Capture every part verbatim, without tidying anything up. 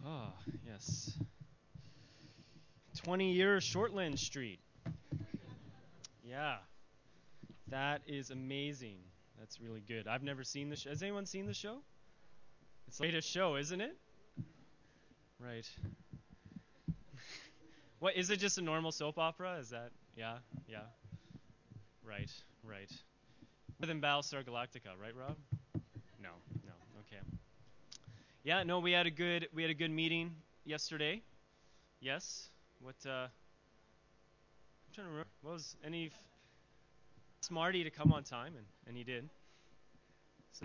Oh, yes. twenty years Shortland Street. Yeah, that is amazing. That's really good. I've never seen the show. Has anyone seen the show? It's like a show, isn't it? Right. What is it? Just a normal soap opera? Is that? Yeah, yeah. Right, right. Better than Battlestar Galactica, right, Rob? No, no. Okay. Yeah, no. We had a good we had a good meeting yesterday. Yes. What? Uh, I'm trying to remember. What was any Smarty to come on time, and and he did. So,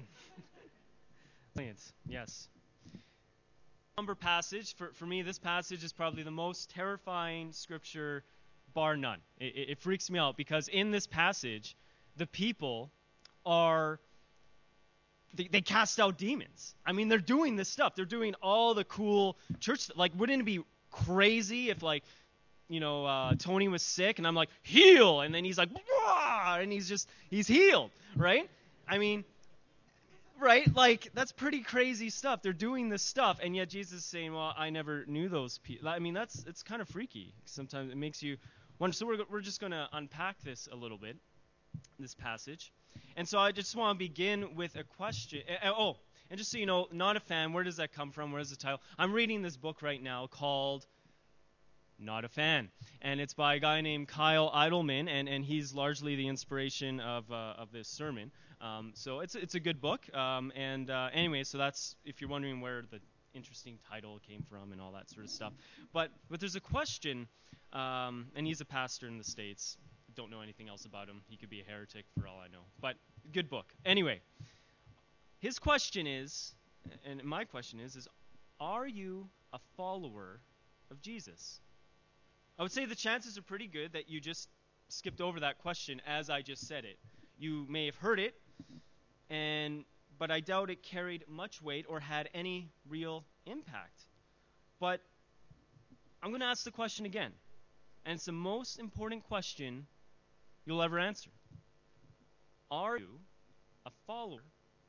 yes. Number passage for for me. This passage is probably the most terrifying scripture, bar none. It, it, it freaks me out because in this passage, the people are they, they cast out demons. I mean, they're doing this stuff. They're doing all the cool church stuff. Like, wouldn't it be crazy if like you know uh, Tony was sick and I'm like heal, and then he's like Wah! And he's just he's healed, right? I mean, right? Like, that's pretty crazy stuff. They're doing this stuff, and yet Jesus is saying, well, I never knew those people. I mean, that's it's kind of freaky. Sometimes it makes you wonder. So we're, we're just going to unpack this a little bit, this passage. And so I just want to begin with a question. Uh, oh, and just so you know, not a fan, where does that come from? Where's the title? I'm reading this book right now called Not a Fan, and it's by a guy named Kyle Idleman, and, and he's largely the inspiration of uh, of this sermon. Um, so it's it's a good book. Um, and uh, anyway, so that's if you're wondering where the interesting title came from and all that sort of stuff. But but there's a question, um, and he's a pastor in the States. Don't know anything else about him. He could be a heretic for all I know. But good book. Anyway, his question is, and my question is, is are you a follower of Jesus? I would say the chances are pretty good that you just skipped over that question as I just said it. You may have heard it, and but I doubt it carried much weight or had any real impact. But I'm going to ask the question again, and it's the most important question you'll ever answer. Are you a follower?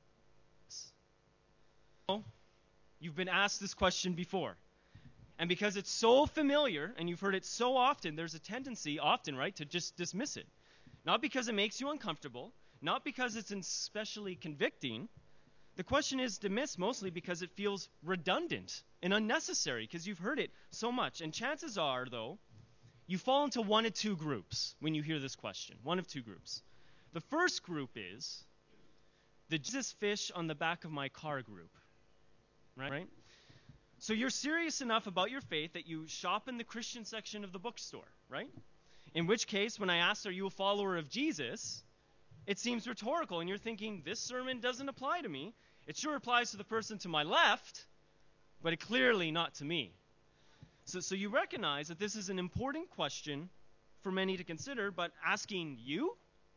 No, you've been asked this question before. And because it's so familiar and you've heard it so often, there's a tendency, often, right, to just dismiss it. Not because it makes you uncomfortable, not because it's especially convicting. The question is dismissed mostly because it feels redundant and unnecessary because you've heard it so much. And chances are, though, you fall into one of two groups when you hear this question. One of two groups. The first group is the Jesus fish on the back of my car group. Right? So you're serious enough about your faith that you shop in the Christian section of the bookstore, right? In which case, when I ask, are you a follower of Jesus, it seems rhetorical, and you're thinking, this sermon doesn't apply to me. It sure applies to the person to my left, but it clearly not to me. So, so you recognize that this is an important question for many to consider, but asking you?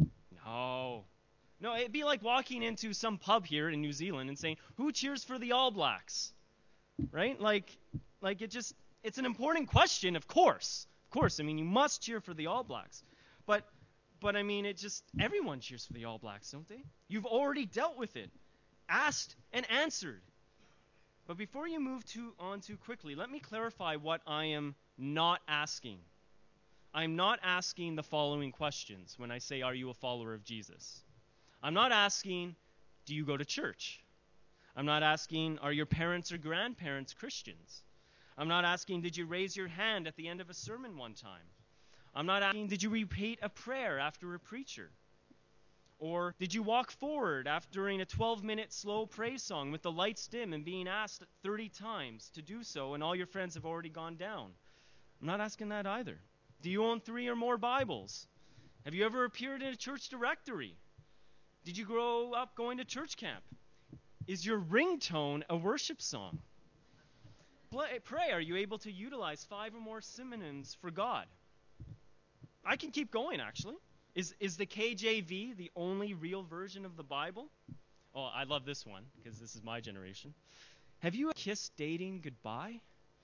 No. No, it'd be like walking into some pub here in New Zealand and saying, who cheers for the All Blacks? Right? Like, like it just, it's an important question, of course. Of course, I mean, you must cheer for the All Blacks. But, but I mean, it just, everyone cheers for the All Blacks, don't they? You've already dealt with it, asked and answered. But before you move too, on too quickly, let me clarify what I am not asking. I'm not asking the following questions when I say, are you a follower of Jesus? I'm not asking, do you go to church? I'm not asking, are your parents or grandparents Christians? I'm not asking, did you raise your hand at the end of a sermon one time? I'm not asking, did you repeat a prayer after a preacher? Or did you walk forward after during a twelve-minute slow praise song with the lights dim and being asked thirty times to do so and all your friends have already gone down? I'm not asking that either. Do you own three or more Bibles? Have you ever appeared in a church directory? Did you grow up going to church camp? Is your ringtone a worship song? Pray, are you able to utilize five or more synonyms for God? I can keep going, actually. Is is the K J V the only real version of the Bible? Oh, I love this one, because this is my generation. Have you kissed dating goodbye?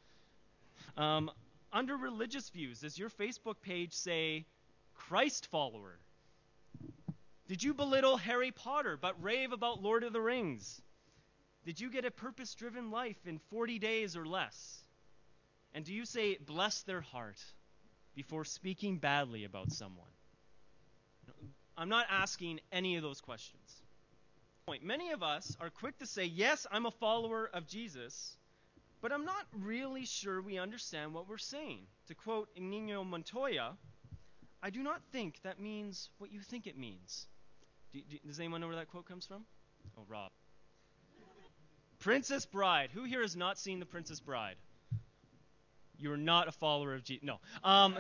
Um, under religious views, does your Facebook page say Christ follower? Did you belittle Harry Potter but rave about Lord of the Rings? Did you get a purpose-driven life in forty days or less? And do you say, bless their heart, before speaking badly about someone? I'm not asking any of those questions. Many of us are quick to say, yes, I'm a follower of Jesus, but I'm not really sure we understand what we're saying. To quote Inigo Montoya, I do not think that means what you think it means. Do, do, does anyone know where that quote comes from? Oh, Rob. Princess Bride. Who here has not seen The Princess Bride? You're not a follower of Jesus. No. Um,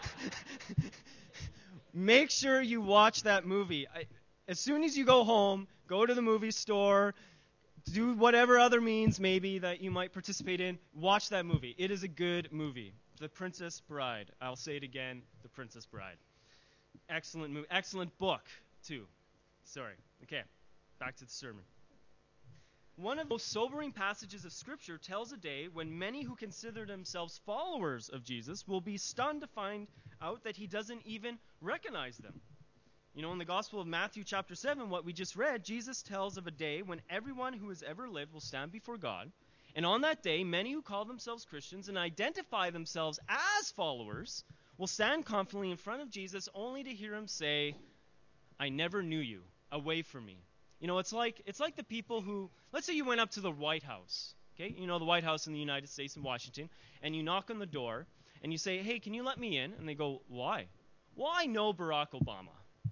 make sure you watch that movie. I, as soon as you go home, go to the movie store, do whatever other means maybe that you might participate in. Watch that movie. It is a good movie. The Princess Bride. I'll say it again. The Princess Bride. Excellent movie. Excellent book, too. Sorry. Okay. Back to the sermon. One of the most sobering passages of Scripture tells a day when many who consider themselves followers of Jesus will be stunned to find out that he doesn't even recognize them. You know, in the Gospel of Matthew chapter seven, what we just read, Jesus tells of a day when everyone who has ever lived will stand before God. And on that day, many who call themselves Christians and identify themselves as followers will stand confidently in front of Jesus only to hear him say, I never knew you. Away from me. You know, it's like it's like the people who, let's say you went up to the White House, okay? You know, the White House in the United States in Washington, and you knock on the door, and you say, hey, can you let me in? And they go, why? Well, I know Barack Obama.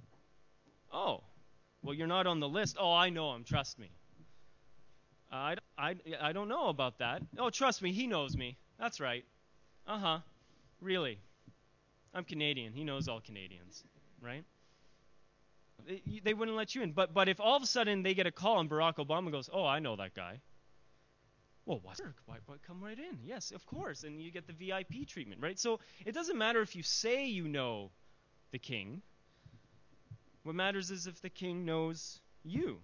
Oh, well, you're not on the list. Oh, I know him. Trust me. Uh, I, I, I don't know about that. Oh, trust me. He knows me. That's right. Uh-huh. Really. I'm Canadian. He knows all Canadians, right? They, they wouldn't let you in. But but if all of a sudden they get a call and Barack Obama goes, oh, I know that guy. Well, what? Why, why come right in? Yes, of course. And you get the V I P treatment, right? So it doesn't matter if you say you know the king. What matters is if the king knows you.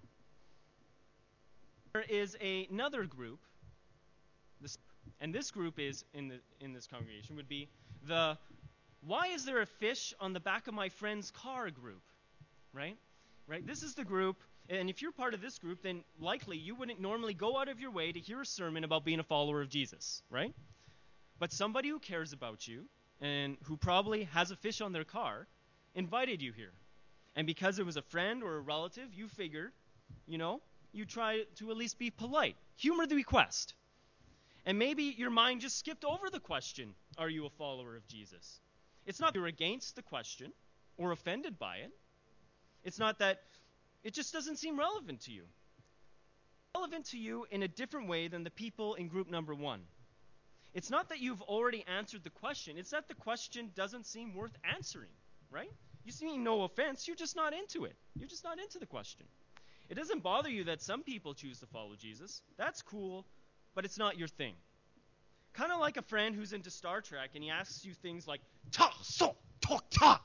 There is a, another group, this, and this group is in the in this congregation would be the why is there a fish on the back of my friend's car group, right? Right. This is the group, and if you're part of this group, then likely you wouldn't normally go out of your way to hear a sermon about being a follower of Jesus, right? But somebody who cares about you and who probably has a fish on their car invited you here. And because it was a friend or a relative, you figured, you know, you try to at least be polite. Humor the request. And maybe your mind just skipped over the question, are you a follower of Jesus? It's not that you're against the question or offended by it. It's not that it just doesn't seem relevant to you. It's relevant to you in a different way than the people in group number one. It's not that you've already answered the question. It's that the question doesn't seem worth answering, right? You see, no offense, you're just not into it. You're just not into the question. It doesn't bother you that some people choose to follow Jesus. That's cool, but it's not your thing. Kind of like a friend who's into Star Trek and he asks you things like, ta, so, tok, ta.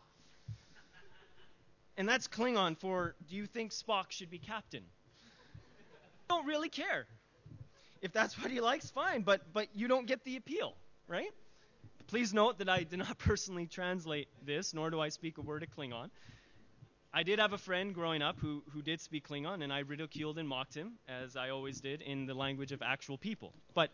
And that's Klingon for, do you think Spock should be captain? Don't really care. If that's what he likes, fine, but but you don't get the appeal, right? Please note that I did not personally translate this, nor do I speak a word of Klingon. I did have a friend growing up who, who did speak Klingon, and I ridiculed and mocked him, as I always did, in the language of actual people. But,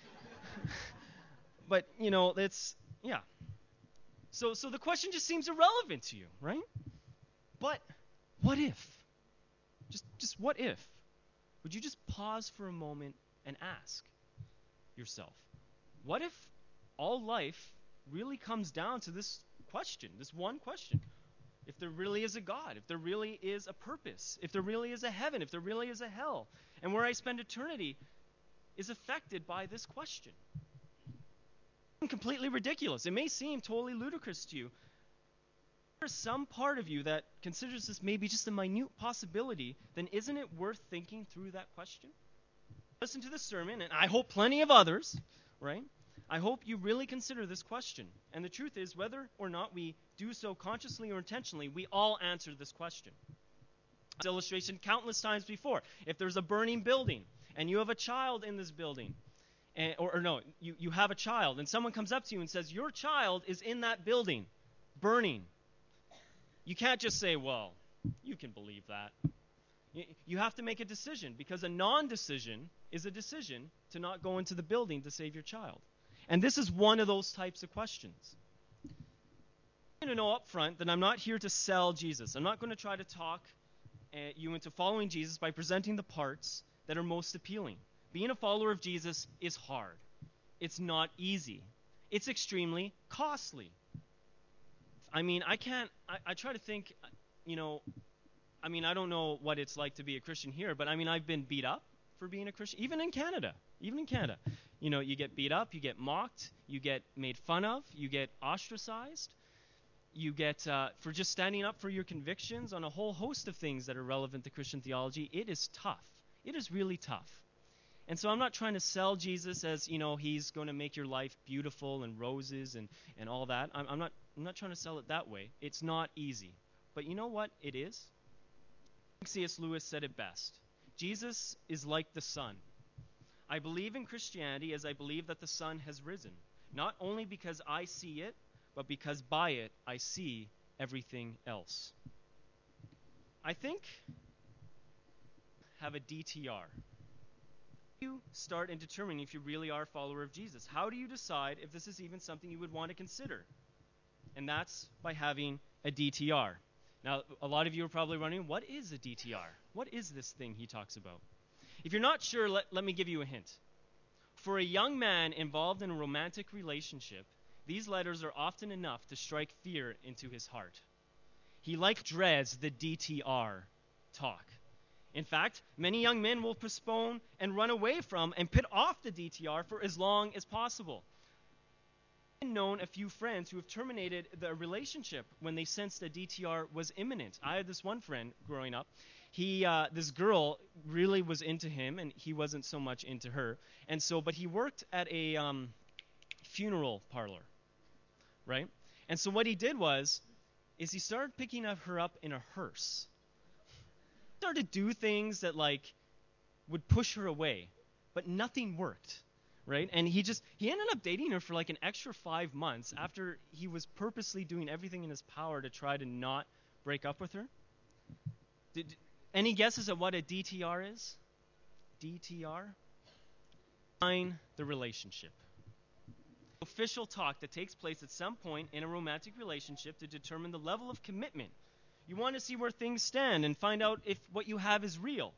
but you know, it's, yeah. So, so the question just seems irrelevant to you, right? But what if? Just, just what if? Would you just pause for a moment and ask yourself, what if all life really comes down to this question, this one question? If there really is a God, if there really is a purpose, if there really is a heaven, if there really is a hell, and where I spend eternity is affected by this question. It's completely ridiculous. It may seem totally ludicrous to you. There's some part of you that considers this maybe just a minute possibility, then isn't it worth thinking through that question? Listen to the sermon, and I hope plenty of others, right? I hope you really consider this question. And the truth is, whether or not we do so consciously or intentionally, we all answer this question. This illustration countless times before. If there's a burning building, and you have a child in this building, and, or, or no, you, you have a child, and someone comes up to you and says, your child is in that building, burning. You can't just say, well, you can believe that. You have to make a decision, because a non-decision is a decision to not go into the building to save your child. And this is one of those types of questions. I'm going to know up front that I'm not here to sell Jesus. I'm not going to try to talk uh, you into following Jesus by presenting the parts that are most appealing. Being a follower of Jesus is hard. It's not easy. It's extremely costly. I mean, I can't, I, I try to think, you know, I mean, I don't know what it's like to be a Christian here, but I mean, I've been beat up for being a Christian, even in Canada, even in Canada. You know, you get beat up, you get mocked, you get made fun of, you get ostracized, you get, uh, for just standing up for your convictions on a whole host of things that are relevant to Christian theology. It is tough. It is really tough. And so I'm not trying to sell Jesus as, you know, he's going to make your life beautiful and roses and, and all that. I'm, I'm not I'm not trying to sell it that way. It's not easy. But you know what it is? C S Lewis said it best. Jesus is like the sun. I believe in Christianity as I believe that the sun has risen, not only because I see it, but because by it I see everything else. I think have a D T R. You start in determining if you really are a follower of Jesus. How do you decide if this is even something you would want to consider? And that's by having a D T R. Now, a lot of you are probably wondering, what is a D T R? What is this thing he talks about? If you're not sure, let, let me give you a hint. For a young man involved in a romantic relationship, these letters are often enough to strike fear into his heart. He like dreads the D T R talk. In fact, many young men will postpone and run away from and put off the D T R for as long as possible. I've known a few friends who have terminated the relationship when they sensed a D T R was imminent. I had this one friend growing up. He, uh, this girl really was into him, and he wasn't so much into her. And so, but he worked at a um, funeral parlor, right? And so what he did was, is he started picking up her up in a hearse. He started to do things that like would push her away, but nothing worked. Right? And he just, he ended up dating her for like an extra five months after he was purposely doing everything in his power to try to not break up with her. Did, any guesses at what a D T R is? D T R? Define the relationship. Official talk that takes place at some point in a romantic relationship to determine the level of commitment. You want to see where things stand and find out if what you have is real.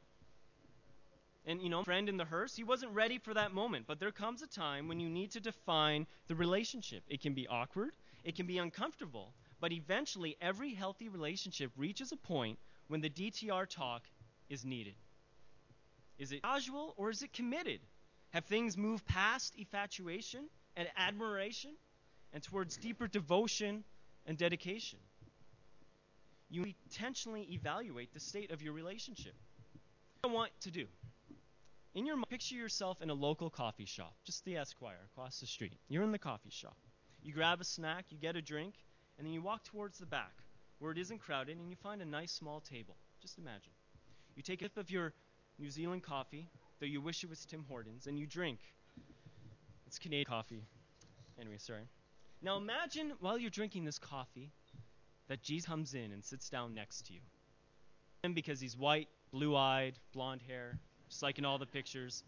And, you know, friend in the hearse, he wasn't ready for that moment. But there comes a time when you need to define the relationship. It can be awkward. It can be uncomfortable. But eventually, every healthy relationship reaches a point when the D T R talk is needed. Is it casual or is it committed? Have things moved past infatuation and admiration and towards deeper devotion and dedication? You intentionally evaluate the state of your relationship. What I want to do. In your mind, picture yourself in a local coffee shop, just the Esquire across the street. You're in the coffee shop. You grab a snack, you get a drink, and then you walk towards the back where it isn't crowded, and you find a nice small table. Just imagine. You take a sip of your New Zealand coffee, though you wish it was Tim Hortons, and you drink. It's Canadian coffee. Anyway, sorry. Now imagine while you're drinking this coffee that Jesus comes in and sits down next to you. And because he's white, blue-eyed, blonde hair, just like in all the pictures,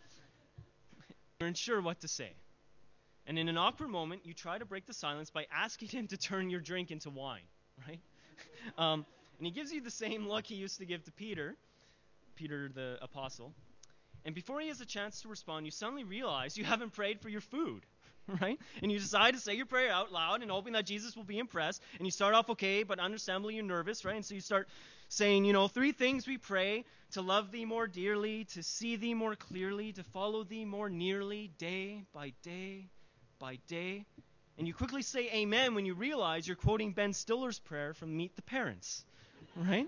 you're unsure what to say. And in an awkward moment, you try to break the silence by asking him to turn your drink into wine, right? um, and he gives you the same look he used to give to Peter, Peter the apostle. And before he has a chance to respond, you suddenly realize you haven't prayed for your food, right? And you decide to say your prayer out loud and hoping that Jesus will be impressed. And you start off okay, but understandably you're nervous, right? And so you start saying, you know, three things we pray: to love thee more dearly, to see thee more clearly, to follow thee more nearly, day by day by day. And you quickly say amen when you realize you're quoting Ben Stiller's prayer from Meet the Parents, right?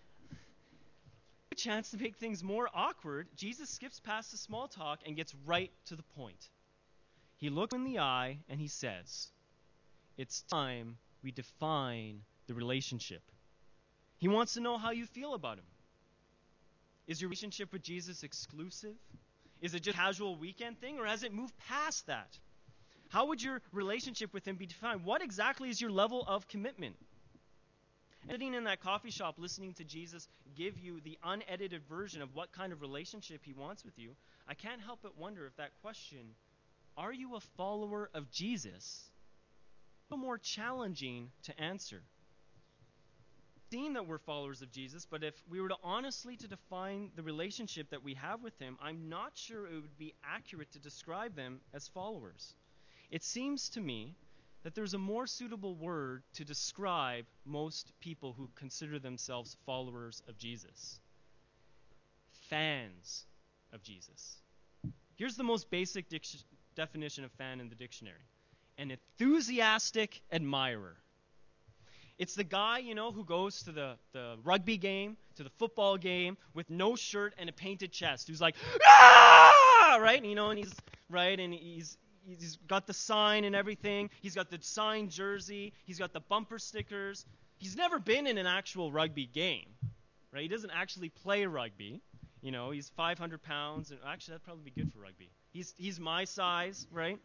A chance to make things more awkward, Jesus skips past the small talk and gets right to the point. He looks in the eye and he says, it's time we define the relationship. He wants to know how you feel about him. Is your relationship with Jesus exclusive? Is it just a casual weekend thing, or has it moved past that? How would your relationship with him be defined? What exactly is your level of commitment? Sitting in that coffee shop listening to Jesus give you the unedited version of what kind of relationship he wants with you, I can't help but wonder if that question, are you a follower of Jesus, is more challenging to answer. It seems that we're followers of Jesus, but if we were to honestly to define the relationship that we have with him, I'm not sure it would be accurate to describe them as followers. It seems to me that there's a more suitable word to describe most people who consider themselves followers of Jesus. Fans of Jesus. Here's the most basic dic- definition of fan in the dictionary. An enthusiastic admirer. It's the guy, you know, who goes to the, the rugby game, to the football game, with no shirt and a painted chest, who's like, ah! Right? You know, and he's, right, and he's, he's got the sign and everything. He's got the signed jersey. He's got the bumper stickers. He's never been in an actual rugby game, right? He doesn't actually play rugby. You know, he's five hundred pounds, and actually that'd probably be good for rugby. He's, he's my size, right?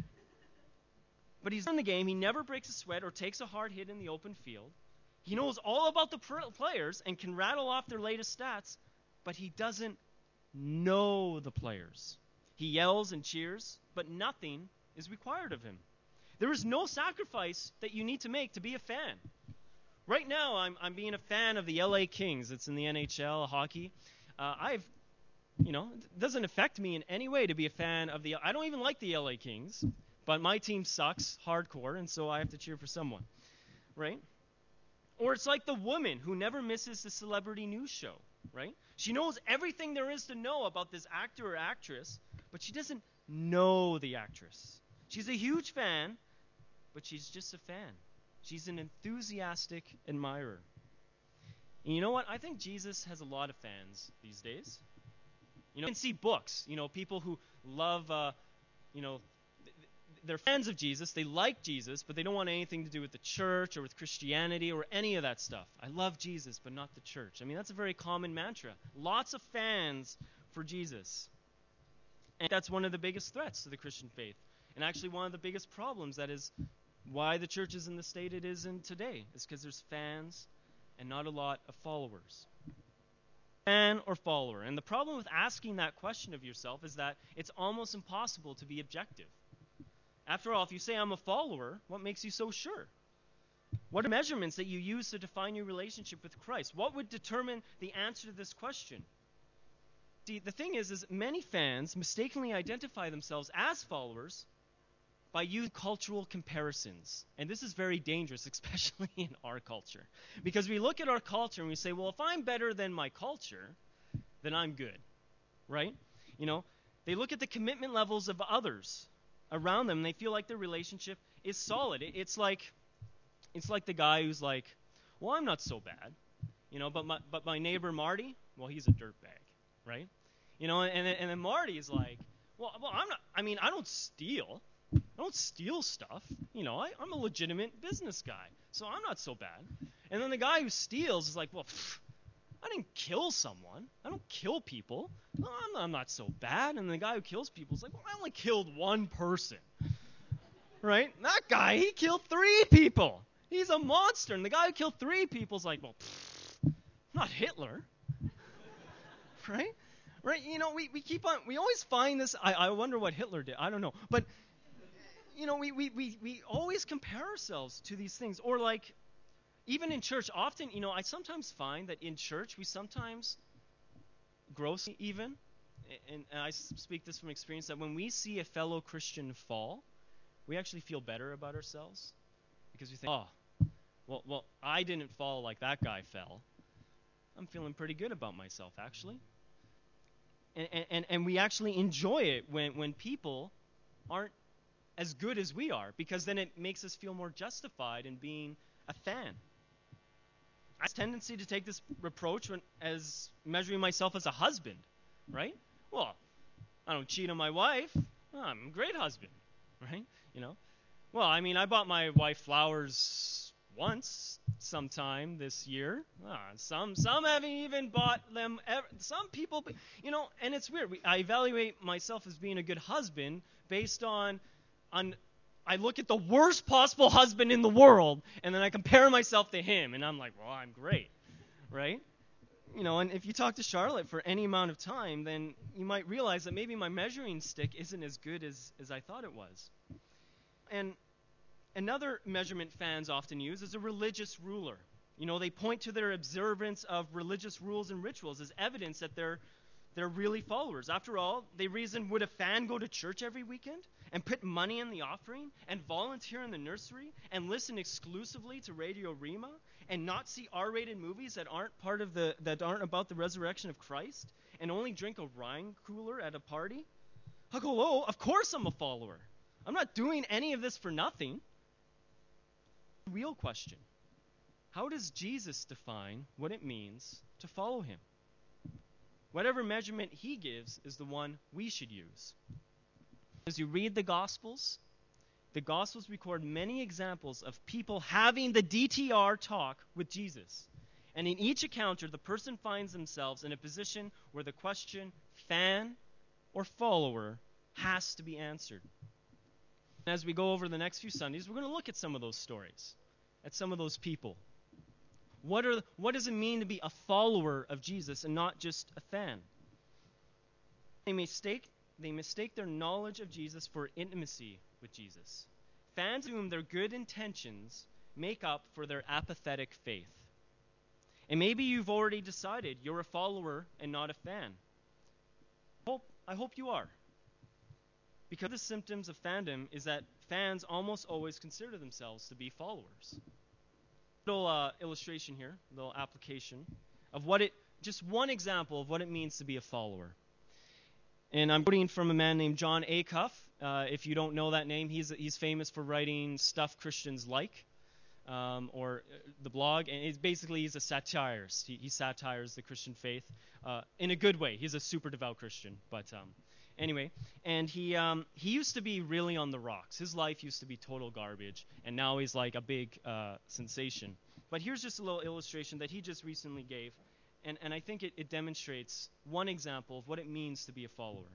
But he's in the game. He never breaks a sweat or takes a hard hit in the open field. He knows all about the pr- players and can rattle off their latest stats, but he doesn't know the players. He yells and cheers, but nothing is required of him. There is no sacrifice that you need to make to be a fan. Right now, I'm I'm being a fan of the L A Kings. It's in the N H L hockey. Uh, I've, you know, it doesn't affect me in any way to be a fan of the. I don't even like the L A Kings. But my team sucks hardcore, and so I have to cheer for someone, right? Or it's like the woman who never misses the celebrity news show, right? She knows everything there is to know about this actor or actress, but she doesn't know the actress. She's a huge fan, but she's just a fan. She's an enthusiastic admirer. And you know what? I think Jesus has a lot of fans these days. You know, you can see books, you know, people who love, uh, you know, they're fans of Jesus, they like Jesus, but they don't want anything to do with the church or with Christianity or any of that stuff. I love Jesus, but not the church. I mean, that's a very common mantra. Lots of fans for Jesus. And that's one of the biggest threats to the Christian faith. And actually one of the biggest problems that is why the church is in the state it is in today, is because there's fans and not a lot of followers. Fan or follower. And the problem with asking that question of yourself is that it's almost impossible to be objective. After all, if you say I'm a follower, what makes you so sure? What are measurements that you use to define your relationship with Christ? What would determine the answer to this question? See, the thing is, is many fans mistakenly identify themselves as followers by using cultural comparisons. And this is very dangerous, especially in our culture. Because we look at our culture and we say, well, if I'm better than my culture, then I'm good, right? You know, they look at the commitment levels of others around them, and they feel like their relationship is solid. It, it's like, it's like the guy who's like, well, I'm not so bad, you know, but my but my neighbor Marty, well, he's a dirtbag, right? You know, and and then Marty is like, well, well, I'm not. I mean, I don't steal. I don't steal stuff. You know, I, I'm a legitimate business guy, so I'm not so bad. And then the guy who steals is like, well, pff, I didn't kill someone. I don't kill people. No, I'm, not, I'm not so bad. And the guy who kills people is like, well, I only killed one person. Right? That guy, he killed three people. He's a monster. And the guy who killed three people is like, well, pfft, not Hitler. Right? Right? You know, we, we keep on, we always find this. I, I wonder what Hitler did. I don't know. But, you know, we, we, we, we always compare ourselves to these things. Or like, even in church, often, you know, I sometimes find that in church we sometimes, grossly even, and, and I speak this from experience, that when we see a fellow Christian fall, we actually feel better about ourselves because we think, oh, well, well, I didn't fall like that guy fell. I'm feeling pretty good about myself, actually. And, and, and we actually enjoy it when, when people aren't as good as we are, because then it makes us feel more justified in being a fan. I have a tendency to take this reproach when, as measuring myself as a husband, right? Well, I don't cheat on my wife. Oh, I'm a great husband, right? You know. Well, I mean, I bought my wife flowers once, sometime this year. Ah, some some haven't even bought them ever. Some people, you know, and it's weird. We, I evaluate myself as being a good husband based on on I look at the worst possible husband in the world, and then I compare myself to him, and I'm like, well, I'm great, right? You know, and if you talk to Charlotte for any amount of time, then you might realize that maybe my measuring stick isn't as good as, as I thought it was. And another measurement fans often use is a religious ruler. You know, they point to their observance of religious rules and rituals as evidence that they're they're really followers. After all, they reason, would a fan go to church every weekend and put money in the offering and volunteer in the nursery and listen exclusively to Radio Rima and not see R-rated movies that aren't part of the that aren't about the resurrection of Christ and only drink a wine cooler at a party? I'll go, oh, of course I'm a follower. I'm not doing any of this for nothing. Real question. How does Jesus define what it means to follow him? Whatever measurement he gives is the one we should use. As you read the Gospels, the Gospels record many examples of people having the D T R talk with Jesus. And in each encounter, the person finds themselves in a position where the question, fan or follower, has to be answered. As we go over the next few Sundays, we're going to look at some of those stories, at some of those people. What are what does it mean to be a follower of Jesus and not just a fan? They mistake they mistake their knowledge of Jesus for intimacy with Jesus. Fans assume their good intentions make up for their apathetic faith. And maybe you've already decided you're a follower and not a fan. I hope, I hope you are. Because the symptoms of fandom is that fans almost always consider themselves to be followers. Little uh, illustration here, little application of what it, just one example of what it means to be a follower. And I'm quoting from a man named John Acuff. Uh, if you don't know that name, he's he's famous for writing Stuff Christians Like, um, or uh, the blog. And it's basically he's a satirist. He, he satires the Christian faith uh, in a good way. He's a super devout Christian, but um, anyway. And he um, he used to be really on the rocks. His life used to be total garbage, and now he's like a big uh, sensation. But here's just a little illustration that he just recently gave. And, and I think it, it demonstrates one example of what it means to be a follower.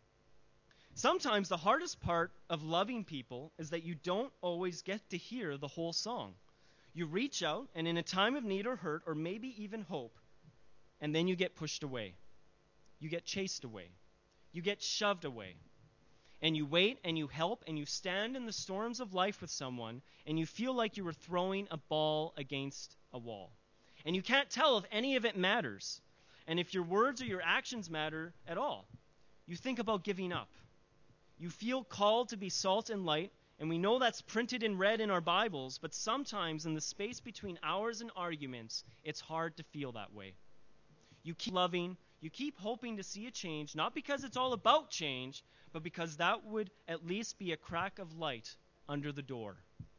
Sometimes the hardest part of loving people is that you don't always get to hear the whole song. You reach out, and in a time of need or hurt, or maybe even hope, and then you get pushed away. You get chased away. You get shoved away. And you wait, and you help, and you stand in the storms of life with someone, and you feel like you were throwing a ball against a wall. And you can't tell if any of it matters, and if your words or your actions matter at all. You think about giving up. You feel called to be salt and light, and we know that's printed in red in our Bibles, but sometimes in the space between hours and arguments, it's hard to feel that way. You keep loving, you keep hoping to see a change, not because it's all about change, but because that would at least be a crack of light under the door.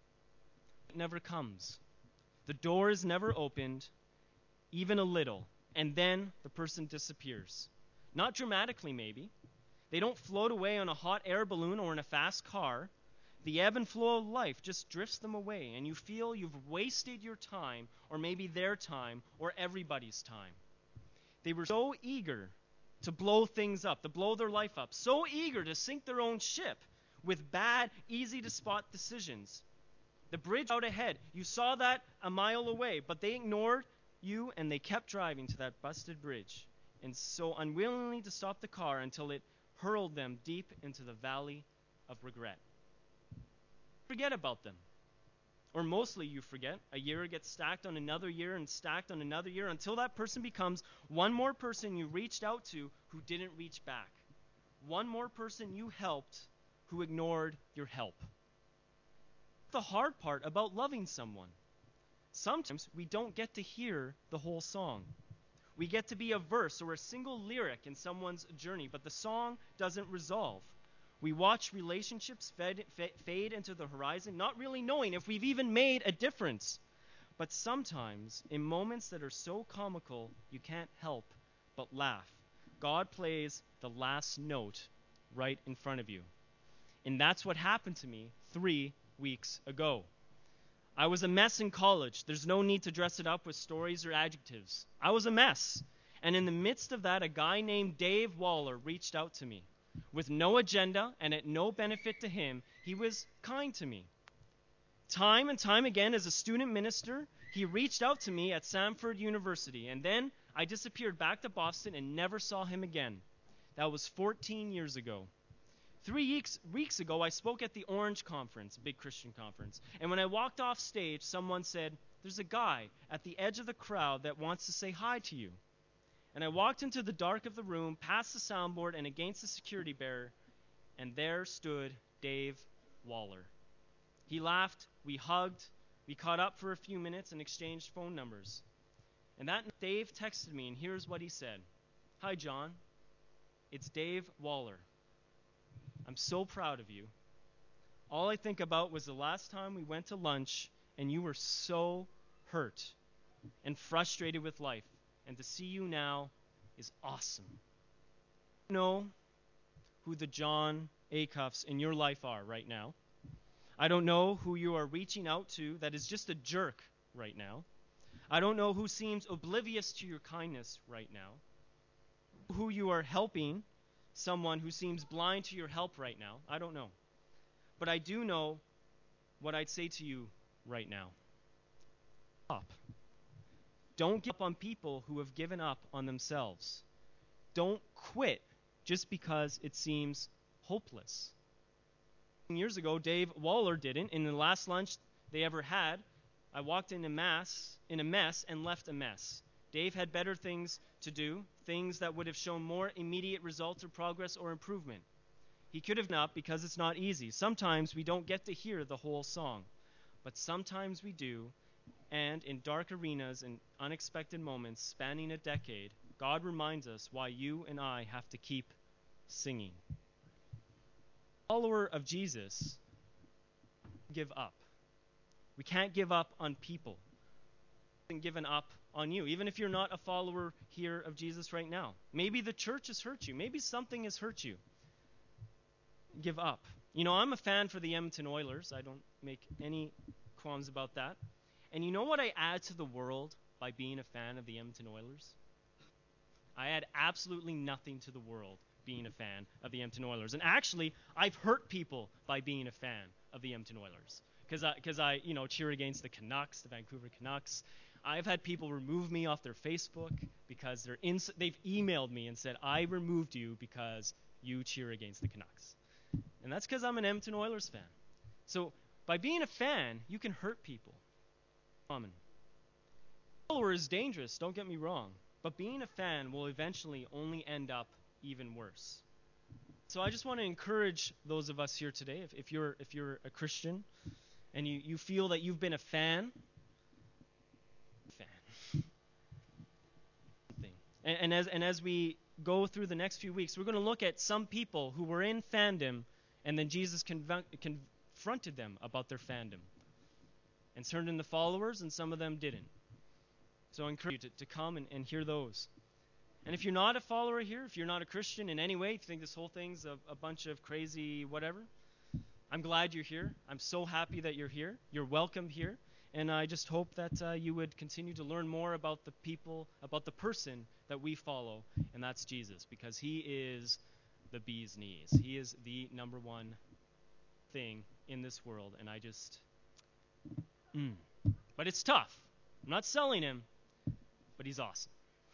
It never comes. The door is never opened, even a little, and then the person disappears. Not dramatically, maybe. They don't float away on a hot air balloon or in a fast car. The ebb and flow of life just drifts them away, and you feel you've wasted your time, or maybe their time, or everybody's time. They were so eager to blow things up, to blow their life up, so eager to sink their own ship with bad, easy-to-spot decisions. The bridge out ahead, you saw that a mile away, but they ignored you and they kept driving to that busted bridge, and so unwillingly to stop the car until it hurled them deep into the valley of regret. Forget about them. Or mostly you forget. A year gets stacked on another year and stacked on another year until that person becomes one more person you reached out to who didn't reach back. One more person you helped who ignored your help. The hard part about loving someone. Sometimes we don't get to hear the whole song. We get to be a verse or a single lyric in someone's journey, but the song doesn't resolve. We watch relationships fade, fade into the horizon, not really knowing if we've even made a difference. But sometimes, in moments that are so comical, you can't help but laugh. God plays the last note right in front of you. And that's what happened to me three weeks ago. I was a mess in college. There's no need to dress it up with stories or adjectives. I was a mess. And in the midst of that, a guy named Dave Waller reached out to me. With no agenda and at no benefit to him, he was kind to me. Time and time again, as a student minister, he reached out to me at Samford University, and then I disappeared back to Boston and never saw him again. That was fourteen years ago. Three weeks, weeks ago, I spoke at the Orange Conference, a big Christian conference, and when I walked off stage, someone said, "There's a guy at the edge of the crowd that wants to say hi to you." And I walked into the dark of the room, past the soundboard and against the security barrier, and there stood Dave Waller. He laughed, we hugged, we caught up for a few minutes and exchanged phone numbers. And that night, Dave texted me, and here's what he said. "Hi, John. It's Dave Waller. I'm so proud of you. All I think about was the last time we went to lunch, and you were so hurt and frustrated with life. And to see you now is awesome." I don't know who the John Acuffs in your life are right now. I don't know who you are reaching out to that is just a jerk right now. I don't know who seems oblivious to your kindness right now. Who you are helping, someone who seems blind to your help right now. I don't know. But I do know what I'd say to you right now. Stop. Don't give up on people who have given up on themselves. Don't quit just because it seems hopeless. Years ago, Dave Waller didn't. In the last lunch they ever had, I walked in a mess, in a mess and left a mess. Dave had better things to do, things that would have shown more immediate results or progress or improvement. He could have not, because it's not easy. Sometimes we don't get to hear the whole song, but sometimes we do. And in dark arenas and unexpected moments spanning a decade, God reminds us why you and I have to keep singing. Follower of Jesus, give up. We can't give up on people. We haven't given up on you, even if you're not a follower here of Jesus right now. Maybe the church has hurt you. Maybe something has hurt you. Give up. You know, I'm a fan for the Edmonton Oilers. I don't make any qualms about that. And you know what I add to the world by being a fan of the Edmonton Oilers? I add absolutely nothing to the world being a fan of the Edmonton Oilers. And actually, I've hurt people by being a fan of the Edmonton Oilers. Because I, cause I, you know, cheer against the Canucks, the Vancouver Canucks. I've had people remove me off their Facebook because they're ins- they've emailed me and said, "I removed you because you cheer against the Canucks." And that's because I'm an Edmonton Oilers fan. So by being a fan, you can hurt people. Common. Follower is dangerous, don't get me wrong, but being a fan will eventually only end up even worse. So I just want to encourage those of us here today, if, if you're if you're a Christian and you, you feel that you've been a fan, fan. And, and as and as we go through the next few weeks, we're going to look at some people who were in fandom, and then Jesus conv- confronted them about their fandom and turned into followers, and some of them didn't. So I encourage you to, to come and, and hear those. And if you're not a follower here, if you're not a Christian in any way, if you think this whole thing's a, a bunch of crazy whatever, I'm glad you're here. I'm so happy that you're here. You're welcome here. And I just hope that uh, you would continue to learn more about the people, about the person that we follow, and that's Jesus, because he is the bee's knees. He is the number one thing in this world, and I just... Mm. But it's tough. I'm not selling him, but he's awesome.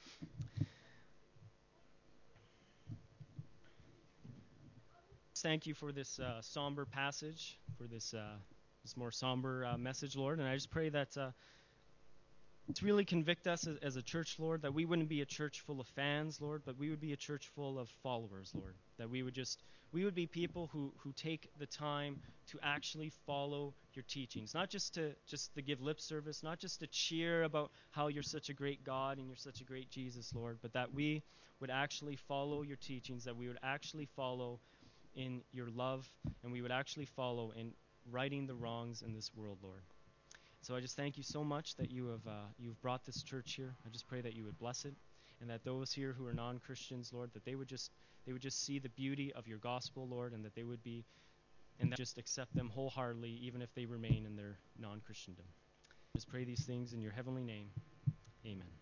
Thank you for this uh, somber passage, for this uh, this more somber uh, message, Lord. And I just pray that uh, to really convict us as, as a church, Lord, that we wouldn't be a church full of fans, Lord, but we would be a church full of followers, Lord. That we would just we would be people who, who take the time to actually follow your teachings, not just to just to give lip service, not just to cheer about how you're such a great God and you're such a great Jesus, Lord, but that we would actually follow your teachings, that we would actually follow in your love, and we would actually follow in righting the wrongs in this world, Lord. So I just thank you so much that you have uh, you've brought this church here. I just pray that you would bless it, and that those here who are non-Christians, Lord, that they would just they would just see the beauty of your gospel, Lord, and that they would be and that just accept them wholeheartedly, even if they remain in their non-Christendom. Just pray these things in your heavenly name. Amen.